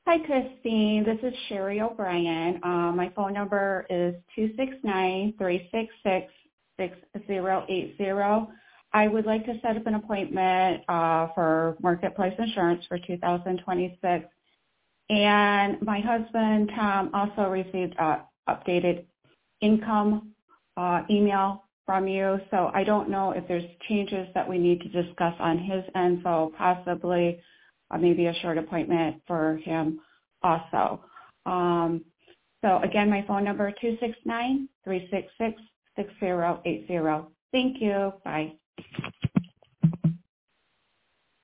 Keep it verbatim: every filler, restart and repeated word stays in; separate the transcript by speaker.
Speaker 1: Hi, Christine. This is Sherry O'Brien. Uh, my phone number is two six nine, three six six, six zero eight zero. I would like to set up an appointment uh, for Marketplace Insurance for two thousand twenty-six. And my husband, Tom, also received uh, updated income uh, email from you. So I don't know if there's changes that we need to discuss on his end, so possibly uh, maybe a short appointment for him also. Um, so again, my phone number two six nine, three six six, six zero eight zero. Thank you. Bye.